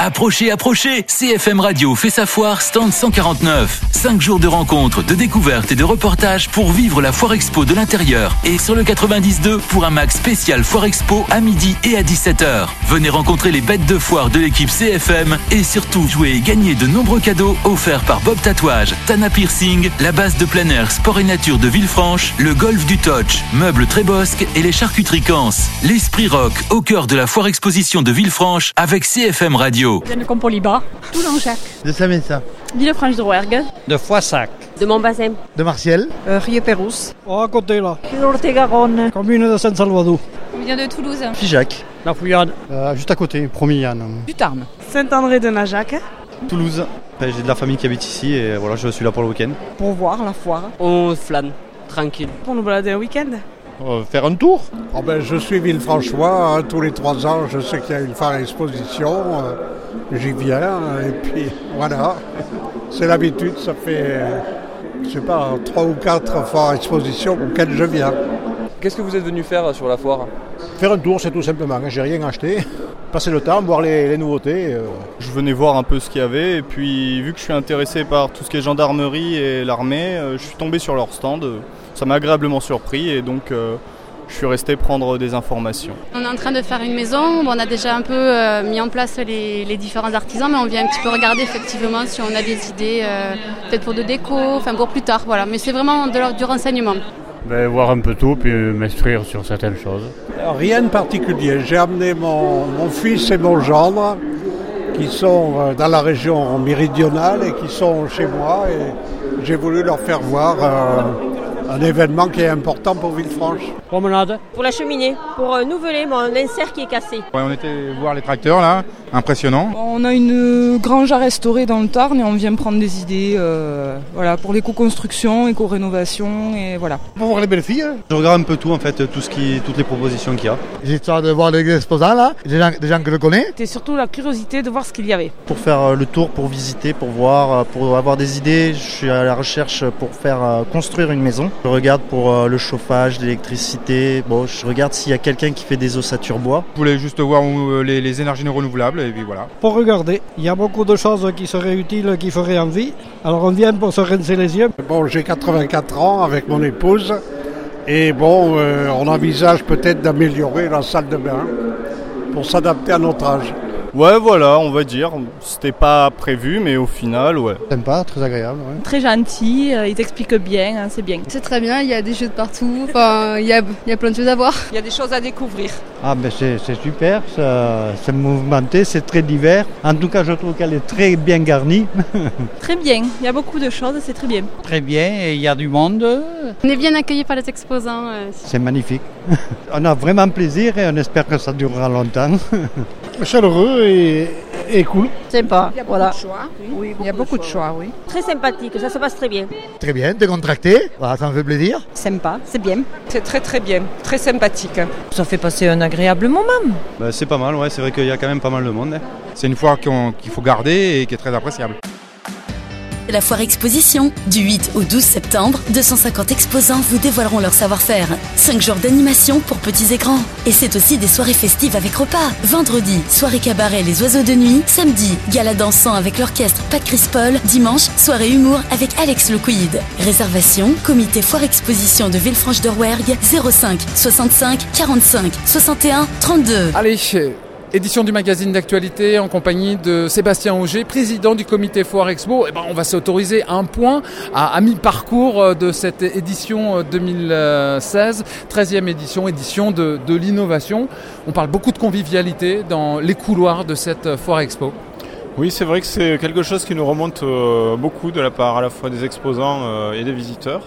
Approchez, CFM Radio fait sa foire stand 149. 5 jours de rencontres, de découvertes et de reportages pour vivre la Foire Expo de l'intérieur. Et sur le 92 pour un max spécial Foire Expo à midi et à 17h. Venez rencontrer les bêtes de foire de l'équipe CFM et surtout jouer et gagner de nombreux cadeaux offerts par Bob Tatouage, Tana Piercing, la base de plein air Sport et Nature de Villefranche, le golf du Touch, Meubles Trébosque et les charcuteries Cans. L'esprit rock au cœur de la Foire Exposition de Villefranche avec CFM Radio. Je viens de Compolibas, Toulon-Jacques, de Saint-Vincent, Villefranche de Rouergue, de Foissac, de Montbazin, de Martial, Rieux-Pérouse, à côté là, Garonne, commune de Saint-Salvador, on vient de Toulouse, Figeac, La Fouillade, juste à côté, Promillan, du Tarn, Saint-André de Najac, Toulouse. J'ai de la famille qui habite ici et voilà, je suis là pour le week-end. pour voir la foire, on flâne, tranquille. pour nous balader un week-end. Faire un tour. Je suis Villefranchois, tous les 3 ans je sais qu'il y a une foire exposition, j'y viens et puis voilà, c'est l'habitude, ça fait 3 ou 4 foires expositions auxquelles je viens. Qu'est-ce que vous êtes venu faire sur la foire ? Faire un tour, c'est tout simplement, j'ai rien acheté, passer le temps, voir les nouveautés. Je venais voir un peu ce qu'il y avait et puis vu que je suis intéressé par tout ce qui est gendarmerie et l'armée, je suis tombé sur leur stand. Ça m'a agréablement surpris et donc je suis resté prendre des informations. On est en train de faire une maison, on a déjà un peu mis en place les différents artisans, mais on vient un petit peu regarder effectivement si on a des idées, peut-être pour de déco, enfin pour plus tard, voilà. Mais c'est vraiment de l'ordre du renseignement. Voir un peu tout, puis m'instruire sur certaines choses. Rien de particulier, j'ai amené mon fils et mon gendre qui sont dans la région méridionale et qui sont chez moi et j'ai voulu leur faire voir un événement qui est important pour Villefranche. Promenade. Pour la cheminée, pour nouveler mon insert qui est cassé. Ouais, on était voir les tracteurs là, impressionnant. On a une grange à restaurer dans le Tarn et on vient prendre des idées pour l'éco-construction, éco-rénovation et voilà. Pour voir les belles filles. Je regarde un peu tout en fait, toutes les propositions qu'il y a. J'ai histoire de voir les exposants là, des gens que je connais. C'était surtout la curiosité de voir ce qu'il y avait. Pour faire le tour, pour visiter, pour voir, pour avoir des idées, je suis à la recherche pour faire construire une maison. Je regarde pour le chauffage, l'électricité, je regarde s'il y a quelqu'un qui fait des ossatures bois. Je voulais juste voir les énergies renouvelables et puis voilà. Pour regarder, il y a beaucoup de choses qui seraient utiles, qui feraient envie. Alors on vient pour se rincer les yeux. J'ai 84 ans avec mon épouse et on envisage peut-être d'améliorer la salle de bain pour s'adapter à notre âge. Ouais, voilà, on va dire. C'était pas prévu, mais au final, ouais. Sympa, très agréable. Ouais. très gentil, il t'explique bien, c'est bien. C'est très bien, il y a des jeux de partout, il y a plein de choses à voir. Il y a des choses à découvrir. C'est super, c'est mouvementé, c'est très divers. En tout cas, je trouve qu'elle est très bien garnie. Très bien, il y a beaucoup de choses, c'est très bien. Très bien, et il y a du monde. On est bien accueillis par les exposants. C'est magnifique. On a vraiment plaisir et on espère que ça durera longtemps. Chaleureux et cool. Sympa, voilà. Oui, il y a beaucoup de choix, oui. Très sympathique, ça se passe très bien. Très bien, décontracté, voilà, ça me fait plaisir. Sympa, c'est bien. C'est très très bien, très sympathique. Ça fait passer un agréable moment. C'est pas mal, ouais, c'est vrai qu'il y a quand même pas mal de monde. C'est une foire qu'il faut garder et qui est très appréciable. La Foire Exposition, du 8 au 12 septembre, 250 exposants vous dévoileront leur savoir-faire. 5 jours d'animation pour petits et grands. Et c'est aussi des soirées festives avec repas. Vendredi, soirée cabaret Les Oiseaux de Nuit. Samedi, gala dansant avec l'orchestre Pat Chris Paul. Dimanche, soirée humour avec Alex Le Quid. Réservation, comité Foire Exposition de Villefranche de Rouergue, 05 65 45 61 32. Allez, édition du magazine d'actualité en compagnie de Sébastien Auger, président du comité Foire Expo. On va s'autoriser un point à mi-parcours de cette édition 2016, 13e édition de l'innovation. On parle beaucoup de convivialité dans les couloirs de cette Foire Expo. Oui, c'est vrai que c'est quelque chose qui nous remonte beaucoup de la part à la fois des exposants et des visiteurs.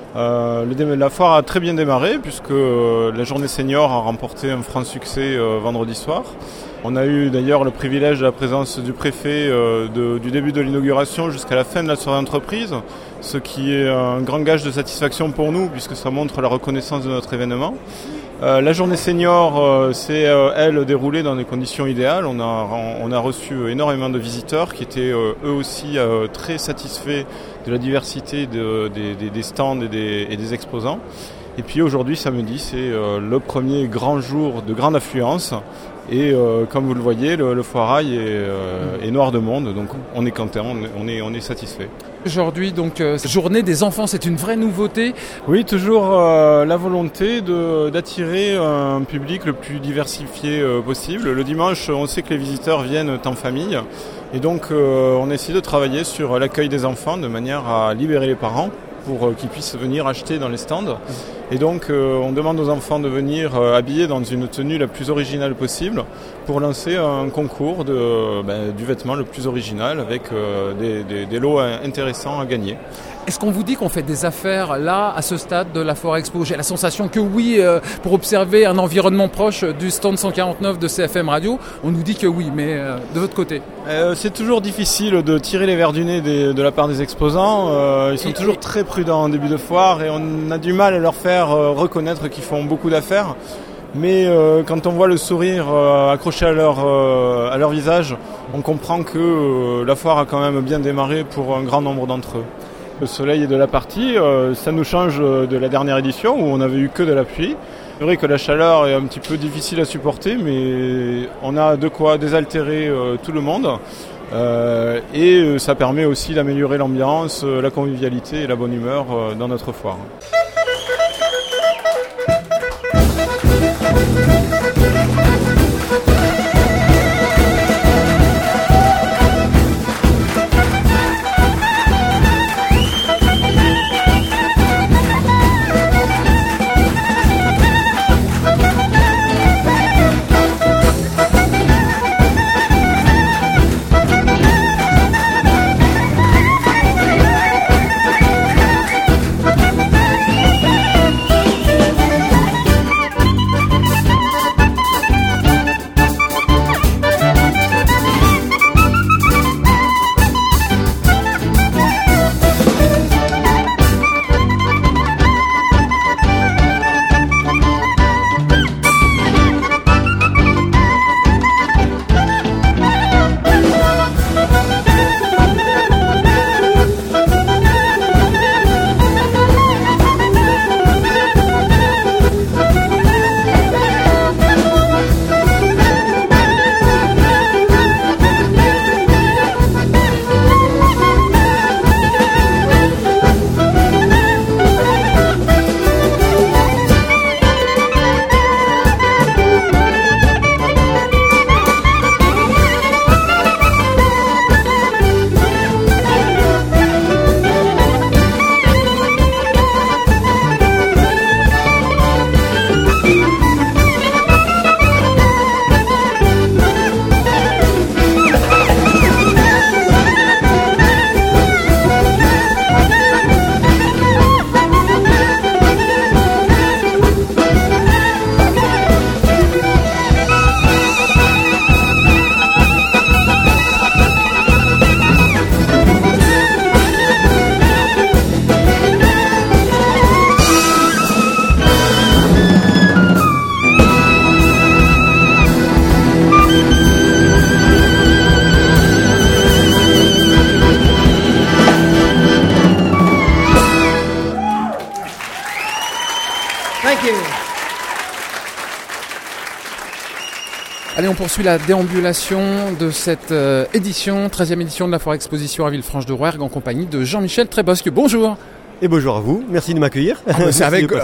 La foire a très bien démarré puisque la journée senior a remporté un franc succès vendredi soir. On a eu d'ailleurs le privilège de la présence du préfet du début de l'inauguration jusqu'à la fin de la soirée d'entreprise, ce qui est un grand gage de satisfaction pour nous puisque ça montre la reconnaissance de notre événement. La journée senior s'est, elle, déroulée dans des conditions idéales. On a reçu énormément de visiteurs qui étaient eux aussi très satisfaits de la diversité des stands et des exposants. Et puis aujourd'hui, samedi, c'est le premier grand jour de grande affluence Et comme vous le voyez, le foirail est noir de monde, donc on est content, on est satisfait. Aujourd'hui, donc, journée des enfants, c'est une vraie nouveauté. Oui, toujours la volonté d'attirer un public le plus diversifié possible. Le dimanche, on sait que les visiteurs viennent en famille, et donc on essaie de travailler sur l'accueil des enfants de manière à libérer les parents pour qu'ils puissent venir acheter dans les stands. Et donc on demande aux enfants de venir habillés dans une tenue la plus originale possible pour lancer un concours du vêtement le plus original avec des lots intéressants à gagner. Est-ce qu'on vous dit qu'on fait des affaires là, à ce stade de la Foire Expo ? J'ai la sensation que oui, pour observer un environnement proche du stand 149 de CFM Radio, on nous dit que oui, mais de votre côté ? C'est toujours difficile de tirer les vers du nez de la part des exposants. Ils sont toujours très prudents en début de foire et on a du mal à leur faire reconnaître qu'ils font beaucoup d'affaires. Mais quand on voit le sourire accroché à leur visage, on comprend que la foire a quand même bien démarré pour un grand nombre d'entre eux. Le soleil est de la partie, ça nous change de la dernière édition où on n'avait eu que de la pluie. C'est vrai que la chaleur est un petit peu difficile à supporter, mais on a de quoi désaltérer tout le monde. Et ça permet aussi d'améliorer l'ambiance, la convivialité et la bonne humeur dans notre foire. Allez, on poursuit la déambulation de cette édition, 13e édition de la Foire Exposition à Villefranche-de-Rouergue en compagnie de Jean-Michel Trébosque. Bonjour. Et bonjour à vous, merci de m'accueillir. C'est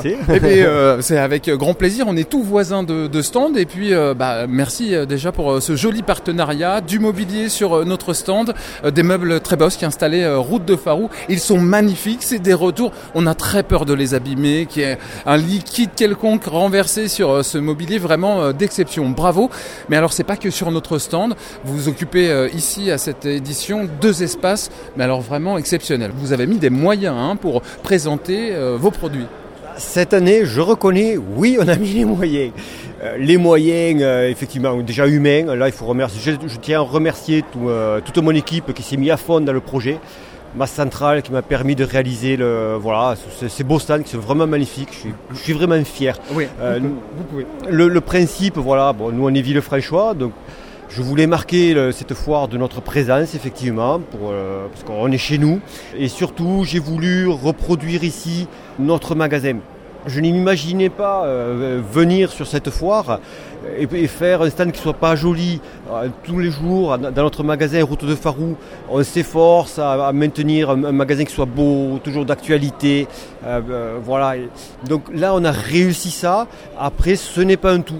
avec grand plaisir, on est tous voisins de stand et puis merci déjà pour ce joli partenariat, du mobilier sur notre stand, des meubles Trébosque installés route de Farou. Ils sont magnifiques, c'est des retours, on a très peur de les abîmer, qu'il y ait un liquide quelconque renversé sur ce mobilier vraiment d'exception. Bravo, mais alors c'est pas que sur notre stand, vous occupez ici à cette édition 2 espaces, mais alors vraiment exceptionnels. Vous avez mis des moyens pour présenter vos produits. Cette année, je reconnais, oui, on a mis les moyens. Effectivement, déjà humains. Là, il faut remercier. Je tiens à remercier toute mon équipe qui s'est mise à fond dans le projet. Ma centrale qui m'a permis de réaliser ces beaux stands qui sont vraiment magnifiques. Je suis vraiment fier. Oui, vous pouvez. Le principe, nous on est Villefranchois, donc je voulais marquer cette foire de notre présence, effectivement, parce qu'on est chez nous. Et surtout, j'ai voulu reproduire ici notre magasin. Je n'imaginais pas venir sur cette foire et faire un stand qui ne soit pas joli. Tous les jours, dans notre magasin Route de Farou, on s'efforce à maintenir un magasin qui soit beau, toujours d'actualité. Voilà. Donc là, on a réussi ça. Après, ce n'est pas un tout.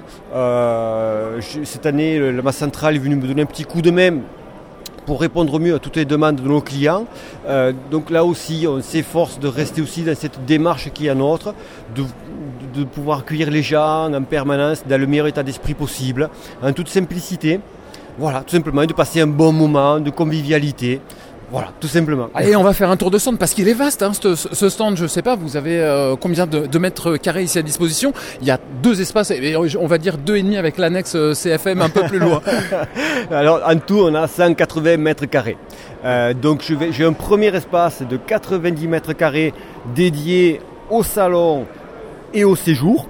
Cette année, ma centrale est venue me donner un petit coup de main pour répondre au mieux à toutes les demandes de nos clients. Donc là aussi, on s'efforce de rester aussi dans cette démarche qui est la nôtre, de pouvoir accueillir les gens en permanence dans le meilleur état d'esprit possible, en toute simplicité. Voilà, tout simplement, de passer un bon moment de convivialité. Voilà, tout simplement. Allez, on va faire un tour de stand parce qu'il est vaste, hein, ce stand. Je sais pas, vous avez combien de mètres carrés ici à disposition? Il y a 2 espaces, et on va dire 2,5 avec l'annexe CFM un peu plus loin. Alors, en tout, on a 180 mètres carrés. Donc, j'ai un premier espace de 90 mètres carrés dédié au salon et au séjour.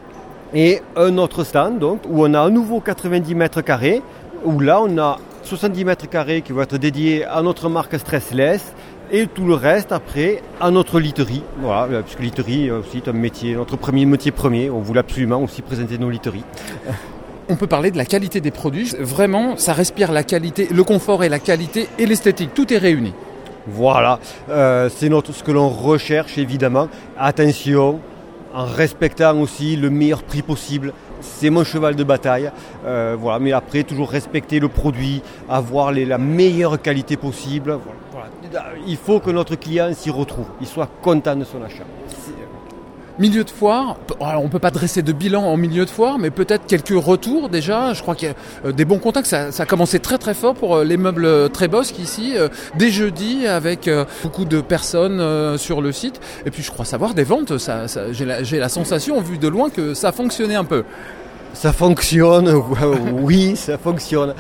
Et un autre stand, donc, où on a à nouveau 90 mètres carrés, où là, on a 70 mètres carrés qui vont être dédiés à notre marque Stressless et tout le reste après à notre literie. Voilà, puisque literie aussi est un métier, notre métier premier. On voulait absolument aussi présenter nos literies. On peut parler de la qualité des produits. Vraiment, ça respire la qualité, le confort et la qualité et l'esthétique. Tout est réuni. Voilà, c'est ce que l'on recherche évidemment. Attention, en respectant aussi le meilleur prix possible. C'est mon cheval de bataille. Voilà, mais après, toujours respecter le produit, avoir la meilleure qualité possible. Voilà. Il faut que notre client s'y retrouve, il soit content de son achat. Milieu de foire, on ne peut pas dresser de bilan en milieu de foire, mais peut-être quelques retours déjà. Je crois qu'il y a des bons contacts. Ça a commencé très très fort pour les meubles Trébosque ici, dès jeudi, avec beaucoup de personnes sur le site. Et puis je crois savoir des ventes, j'ai la sensation, vu de loin, que ça fonctionnait un peu. Ça fonctionne, oui, ça fonctionne.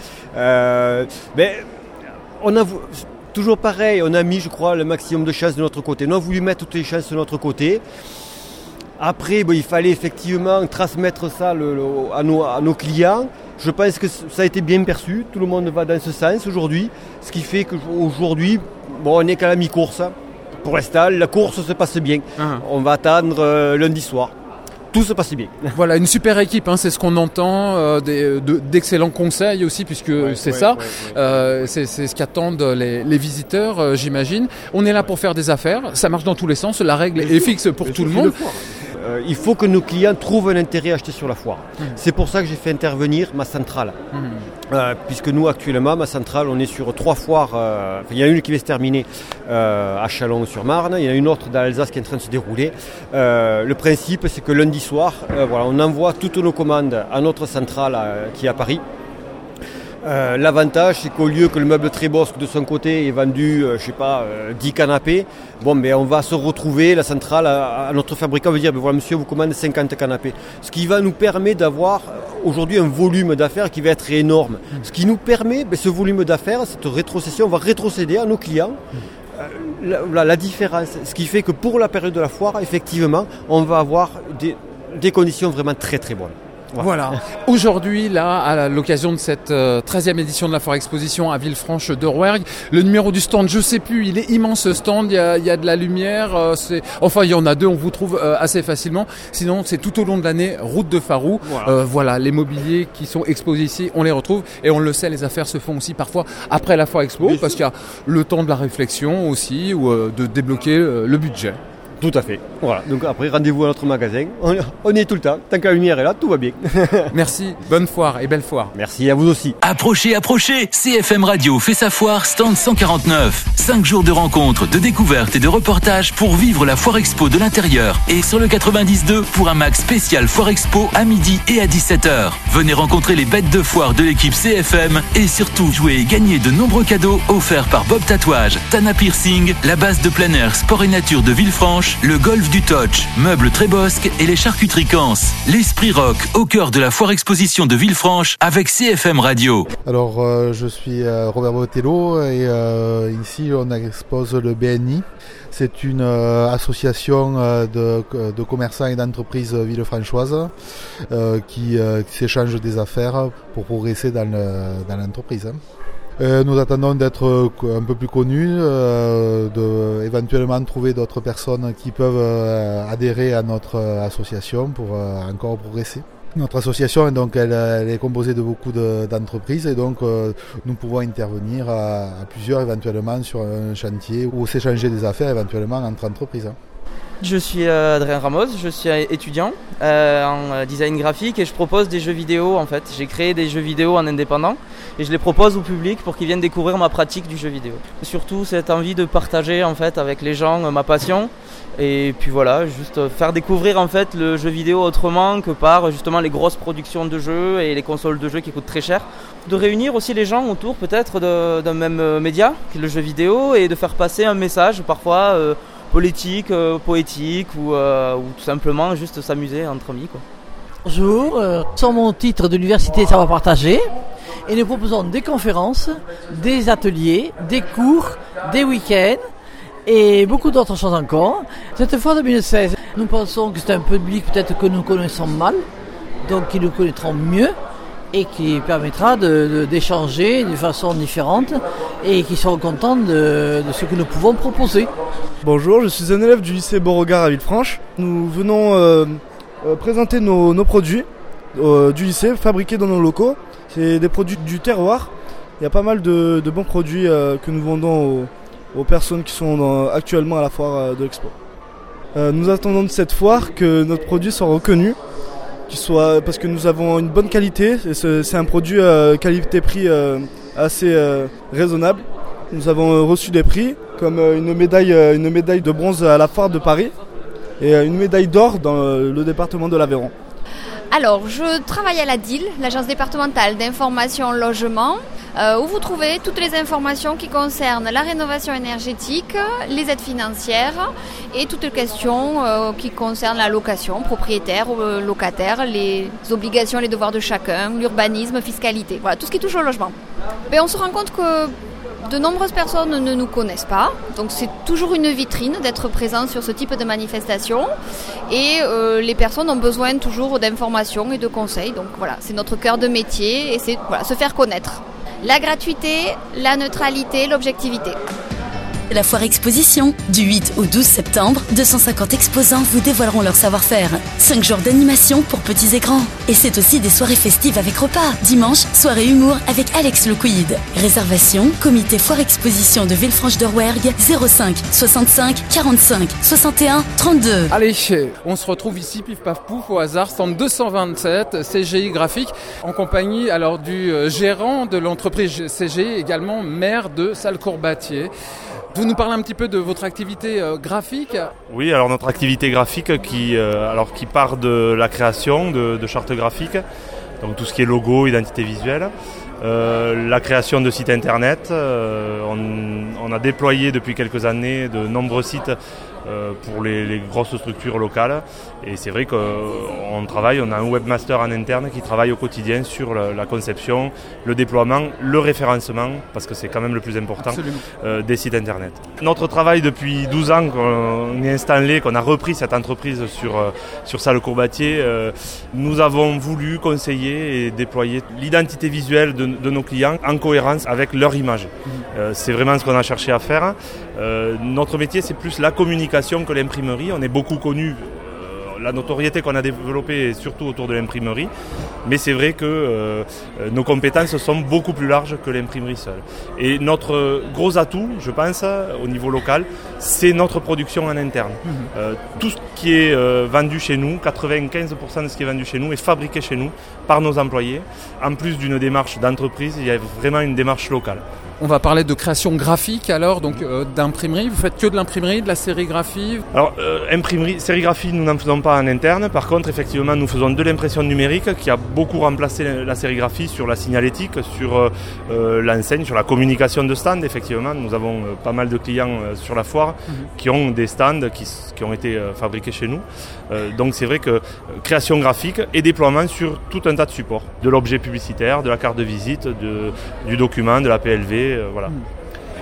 Mais on a toujours pareil, on a mis, je crois, le maximum de chances de notre côté. On a voulu mettre toutes les chances de notre côté. Après, il fallait effectivement transmettre ça à nos clients. Je pense que ça a été bien perçu. Tout le monde va dans ce sens aujourd'hui. Ce qui fait qu'aujourd'hui, on n'est qu'à la mi-course. Pour l'instant, la course se passe bien. On va attendre lundi soir. Tout se passe bien. Voilà, une super équipe, hein, c'est ce qu'on entend, d'excellents conseils aussi, puisque c'est ce qu'attendent les visiteurs, j'imagine. On est là pour faire des affaires, ça marche dans tous les sens, la règle est fixe pour tout le monde. Il faut que nos clients trouvent un intérêt à acheter sur la foire. C'est pour ça que j'ai fait intervenir ma centrale. Puisque nous, actuellement, ma centrale, on est sur 3 foires. Il y en a une qui va se terminer à Châlons-sur-Marne. Il y en a une autre dans l'Alsace qui est en train de se dérouler. Le principe, c'est que lundi soir, on envoie toutes nos commandes à notre centrale qui est à Paris. L'avantage, c'est qu'au lieu que le meuble Trébosque de son côté ait vendu, 10 canapés, on va se retrouver, la centrale, à notre fabricant va dire, voilà monsieur, vous commandez 50 canapés. Ce qui va nous permettre d'avoir aujourd'hui un volume d'affaires qui va être énorme. Ce qui nous permet, ce volume d'affaires, cette rétrocession, on va rétrocéder à nos clients la différence. Ce qui fait que pour la période de la foire, effectivement, on va avoir des conditions vraiment très très bonnes. Voilà. Aujourd'hui, là, à l'occasion de cette 13e édition de la Foire Exposition à Villefranche de Rouergue, le numéro du stand, je sais plus, il est immense ce stand, il y a de la lumière, il y en a 2, on vous trouve assez facilement. Sinon, c'est tout au long de l'année, Route de Farou. Voilà, les mobiliers qui sont exposés ici, on les retrouve. Et on le sait, les affaires se font aussi parfois après la Foire Expo, parce qu'il y a le temps de la réflexion aussi, ou de débloquer le budget. Tout à fait. Voilà. Donc après, rendez-vous à notre magasin. On y est tout le temps. Tant que la lumière est là, tout va bien. Merci. Bonne foire et belle foire. Merci à vous aussi. Approchez. CFM Radio fait sa foire stand 149. 5 jours de rencontres, de découvertes et de reportages pour vivre la Foire Expo de l'intérieur. Et sur le 92 pour un max spécial Foire Expo à midi et à 17h. Venez rencontrer les bêtes de foire de l'équipe CFM et surtout jouer et gagner de nombreux cadeaux offerts par Bob Tatouage, Tana Piercing, la base de plein air Sport et Nature de Villefranche, le golf du Touch, meubles Trébosque et les charcuteries Cans. L'esprit rock au cœur de la Foire Exposition de Villefranche avec CFM Radio. Alors je suis Robert Botello et ici on expose le BNI. C'est une association de commerçants et d'entreprises villefranchoises qui s'échangent des affaires pour progresser dans l'entreprise. Nous attendons d'être un peu plus connus, éventuellement trouver d'autres personnes qui peuvent adhérer à notre association pour encore progresser. Notre association, donc, elle est composée de beaucoup d'entreprises et donc nous pouvons intervenir à plusieurs éventuellement sur un chantier ou s'échanger des affaires éventuellement entre entreprises. Je suis Adrien Ramos, je suis étudiant en design graphique et je propose des jeux vidéo en fait. J'ai créé des jeux vidéo en indépendant et je les propose au public pour qu'ils viennent découvrir ma pratique du jeu vidéo. Surtout cette envie de partager en fait avec les gens ma passion et puis voilà, juste faire découvrir en fait le jeu vidéo autrement que par justement les grosses productions de jeux et les consoles de jeux qui coûtent très cher. De réunir aussi les gens autour peut-être d'un même média, qui est le jeu vidéo, et de faire passer un message parfois politique, poétique ou tout simplement juste s'amuser entre amis, quoi. Bonjour, sur mon titre de l'Université Savoir Partager et nous proposons des conférences, des ateliers, des cours, des week-ends et beaucoup d'autres choses encore. Cette fois 2016, nous pensons que c'est un public peut-être que nous connaissons mal, donc qui nous connaîtront mieux et qui permettra d'échanger de façon différente et qui seront contents de ce que nous pouvons proposer. Bonjour, je suis un élève du lycée Beauregard à Villefranche. Nous venons présenter nos produits du lycée, fabriqués dans nos locaux. C'est des produits du terroir. Il y a pas mal de bons produits que nous vendons aux personnes qui sont actuellement à la foire de l'expo. Nous attendons de cette foire que notre produit soit reconnu, parce que nous avons une bonne qualité. Et c'est un produit qualité-prix assez raisonnable. Nous avons reçu des prix comme une médaille de bronze à la foire de Paris et une médaille d'or dans le département de l'Aveyron. Alors, je travaille à la DIL, l'agence départementale d'information logement, où vous trouvez toutes les informations qui concernent la rénovation énergétique, les aides financières et toutes les questions qui concernent la location, propriétaire ou locataire, les obligations, les devoirs de chacun, l'urbanisme, fiscalité, voilà, tout ce qui touche au logement. Mais on se rend compte que de nombreuses personnes ne nous connaissent pas, donc c'est toujours une vitrine d'être présent sur ce type de manifestation et les personnes ont besoin toujours d'informations et de conseils, donc voilà, c'est notre cœur de métier et c'est se faire connaître. La gratuité, la neutralité, l'objectivité. La foire exposition, du 8 au 12 septembre, 250 exposants vous dévoileront leur savoir-faire. 5 jours d'animation pour petits et grands. Et c'est aussi des soirées festives avec repas. Dimanche, soirée humour avec Alex Lequid. Réservation, comité foire exposition de Villefranche-de-Rouergue, 05 65 45 61 32. Allez, on se retrouve ici, pif paf pouf, au hasard, stand 227, CGI Graphique, en compagnie alors du gérant de l'entreprise CGI, également maire de Salles-Courbatier. Vous nous parlez un petit peu de votre activité graphique ? Oui, alors notre activité graphique qui part de la création de chartes graphiques, donc tout ce qui est logo, identité visuelle, la création de sites internet. On a déployé depuis quelques années de nombreux sites pour les grosses structures locales. Et c'est vrai qu'on travaille, on a un webmaster en interne qui travaille au quotidien sur la conception, le déploiement, le référencement, parce que c'est quand même le plus important, des sites internet. Notre travail depuis 12 ans qu'on est installé, qu'on a repris cette entreprise sur Salles-Courbatier, nous avons voulu conseiller et déployer l'identité visuelle de nos clients en cohérence avec leur image. C'est vraiment ce qu'on a cherché à faire. Notre métier, c'est plus la communication que l'imprimerie. On est beaucoup connu, la notoriété qu'on a développée est surtout autour de l'imprimerie, mais c'est vrai que nos compétences sont beaucoup plus larges que l'imprimerie seule. Et notre gros atout, je pense, au niveau local, c'est notre production en interne. Tout ce qui est vendu chez nous, 95% de ce qui est vendu chez nous est fabriqué chez nous par nos employés. En plus d'une démarche d'entreprise, il y a vraiment une démarche locale. On va parler de création graphique alors, donc d'imprimerie. Vous faites que de l'imprimerie, de la sérigraphie ? Alors, imprimerie, sérigraphie, nous n'en faisons pas en interne. Par contre, effectivement, nous faisons de l'impression numérique qui a beaucoup remplacé la sérigraphie sur la signalétique, sur l'enseigne, sur la communication de stand. Effectivement, nous avons pas mal de clients sur la foire qui ont des stands qui ont été fabriqués chez nous. Donc c'est vrai que création graphique et déploiement sur tout un tas de supports. De l'objet publicitaire, de la carte de visite, du document, de la PLV, voilà.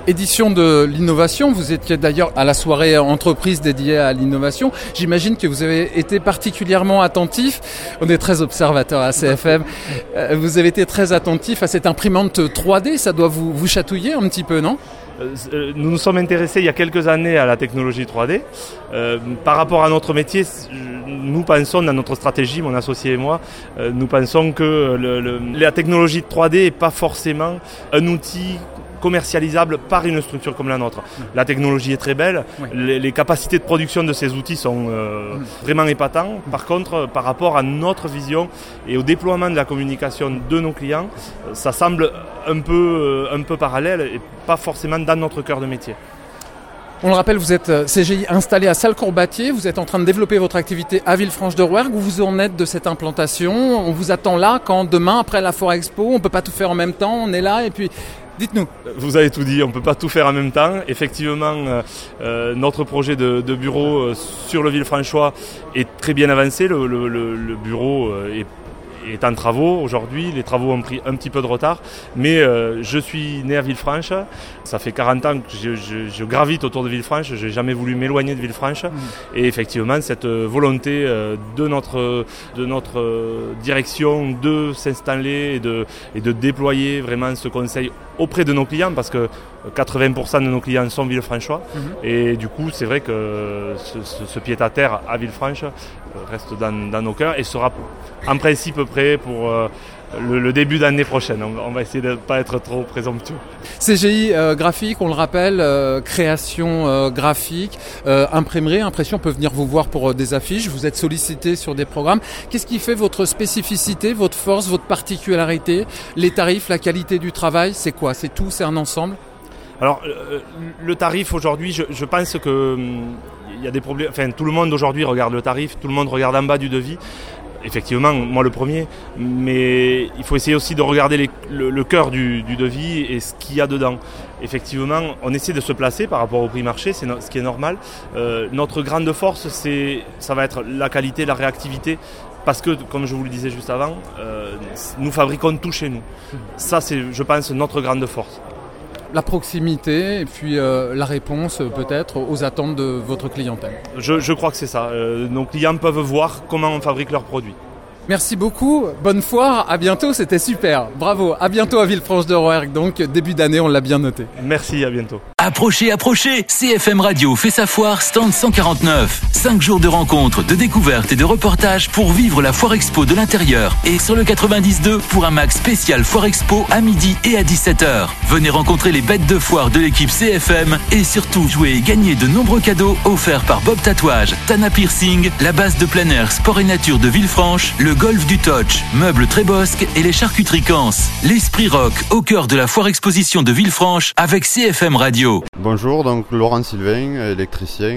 édition de l'innovation. Vous étiez d'ailleurs à la soirée entreprise dédiée à l'innovation. J'imagine que vous avez été particulièrement attentif. On est très observateurs à CFM. Vous avez été très attentif à cette imprimante 3D. Ça doit vous chatouiller un petit peu, non ? Nous nous sommes intéressés il y a quelques années à la technologie 3D. Par rapport à notre métier, nous pensons dans notre stratégie, mon associé et moi, nous pensons que la technologie 3D n'est pas forcément un outil commercialisable par une structure comme la nôtre. La technologie est très belle, les capacités de production de ces outils sont vraiment épatantes. Par contre, par rapport à notre vision et au déploiement de la communication de nos clients, ça semble un peu parallèle et pas forcément dans notre cœur de métier. On le rappelle, vous êtes CGI installé à Salles-Corbatier, vous êtes en train de développer votre activité à Villefranche-de-Rouergue. Où vous en êtes de cette implantation ? On vous attend là quand demain, après la Foire Expo, on ne peut pas tout faire en même temps, on est là et puis... Dites-nous. Vous avez tout dit, on ne peut pas tout faire en même temps. Effectivement, notre projet de bureau sur le Villefranchois est très bien avancé. Le bureau est en travaux aujourd'hui, les travaux ont pris un petit peu de retard, mais je suis né à Villefranche, ça fait 40 ans que je gravite autour de Villefranche, je n'ai jamais voulu m'éloigner de Villefranche, et effectivement cette volonté de notre direction de s'installer et de déployer vraiment ce conseil auprès de nos clients, parce que 80% de nos clients sont Villefranchois, et du coup c'est vrai que ce pied-à-terre à Villefranche reste dans nos cœurs et sera en principe prêt pour le début d'année prochaine. On va essayer de ne pas être trop présomptueux. CGI graphique, on le rappelle, création graphique, imprimerie, impression, peut venir vous voir pour des affiches, vous êtes sollicité sur des programmes. Qu'est-ce qui fait votre spécificité, votre force, votre particularité ? Les tarifs, la qualité du travail, c'est quoi ? C'est tout, c'est un ensemble ? Alors, le tarif aujourd'hui, je pense que il y a des problèmes. Enfin, tout le monde aujourd'hui regarde le tarif, tout le monde regarde en bas du devis. Effectivement, moi le premier, mais il faut essayer aussi de regarder le cœur du devis et ce qu'il y a dedans. Effectivement, on essaie de se placer par rapport au prix marché, c'est ce qui est normal. Notre grande force, ça va être la qualité, la réactivité. Parce que, comme je vous le disais juste avant, nous fabriquons tout chez nous. Ça, c'est, je pense, notre grande force. La proximité et puis la réponse peut-être aux attentes de votre clientèle. Je crois que c'est ça. Nos clients peuvent voir comment on fabrique leurs produits. Merci beaucoup, bonne foire, à bientôt, c'était super. Bravo, à bientôt à Villefranche-de-Rouergue, donc début d'année, on l'a bien noté. Merci, à bientôt. Approchez, CFM Radio fait sa foire stand 149. 5 jours de rencontres, de découvertes et de reportages pour vivre la Foire Expo de l'intérieur. Et sur le 92 pour un max spécial Foire Expo à midi et à 17h. Venez rencontrer les bêtes de foire de l'équipe CFM et surtout jouer et gagner de nombreux cadeaux offerts par Bob Tatouage, Tana Piercing, la base de plein air Sport et Nature de Villefranche, le golf du Touch, meubles Trébosque et les charcuteries Cans. L'esprit rock au cœur de la Foire Exposition de Villefranche avec CFM Radio. Bonjour, donc Laurent Sylvain, électricien.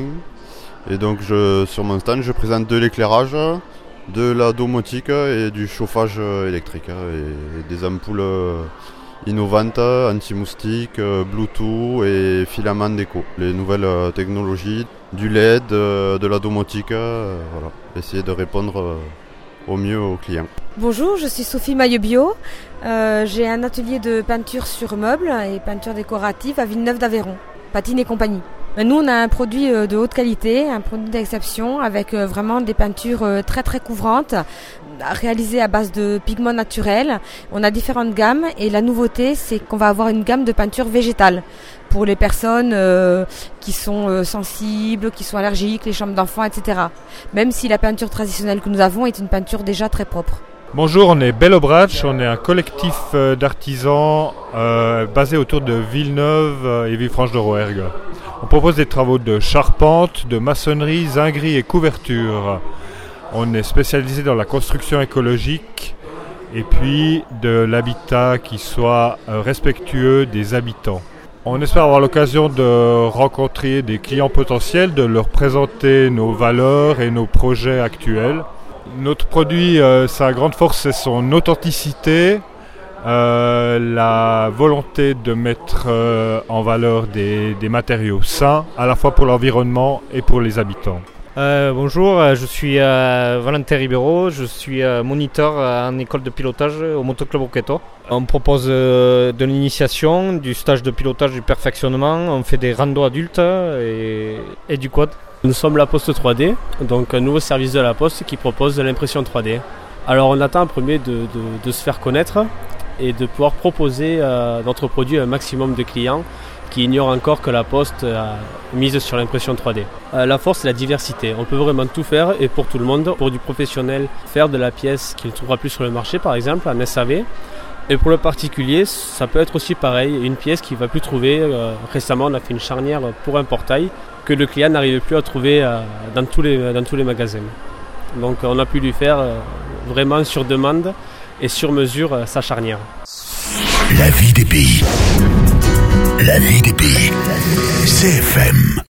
Et donc sur mon stand, je présente de l'éclairage, de la domotique et du chauffage électrique. Et des ampoules innovantes, anti-moustiques, Bluetooth et filaments d'éco. Les nouvelles technologies, du LED, de la domotique, voilà. Essayer de répondre au mieux aux clients. Bonjour, je suis Sophie Maillot-Bio. J'ai un atelier de peinture sur meubles et peinture décorative à Villeneuve d'Aveyron, Patine et compagnie. Nous, on a un produit de haute qualité, un produit d'exception avec vraiment des peintures très très couvrantes, réalisées à base de pigments naturels. On a différentes gammes et la nouveauté, c'est qu'on va avoir une gamme de peinture végétale pour les personnes qui sont sensibles, qui sont allergiques, les chambres d'enfants, etc. Même si la peinture traditionnelle que nous avons est une peinture déjà très propre. Bonjour, on est Bellobrach, on est un collectif d'artisans basé autour de Villeneuve et Villefranche-de-Rouergue. On propose des travaux de charpente, de maçonnerie, zinguerie et couverture. On est spécialisé dans la construction écologique et puis de l'habitat qui soit respectueux des habitants. On espère avoir l'occasion de rencontrer des clients potentiels, de leur présenter nos valeurs et nos projets actuels. Notre produit, sa grande force, c'est son authenticité, la volonté de mettre en valeur des matériaux sains, à la fois pour l'environnement et pour les habitants. Bonjour, je suis Valentin Ribeiro, je suis moniteur en école de pilotage au Motoclub Roqueto. On propose de l'initiation, du stage de pilotage, du perfectionnement, on fait des randos adultes et du quad. Nous sommes la Poste 3D, donc un nouveau service de la Poste qui propose de l'impression 3D. Alors on attend en premier de se faire connaître et de pouvoir proposer notre produit à un maximum de clients qui ignorent encore que la Poste mise sur l'impression 3D. La force, c'est la diversité. On peut vraiment tout faire et pour tout le monde. Pour du professionnel, faire de la pièce qu'il ne trouvera plus sur le marché, par exemple, en SAV. Et pour le particulier, ça peut être aussi pareil, une pièce qu'il ne va plus trouver. Récemment, on a fait une charnière pour un portail que le client n'arrivait plus à trouver dans tous les magasins. Donc on a pu lui faire vraiment sur demande et sur mesure sa charnière. La vie des pays. La vie des pays. CFM.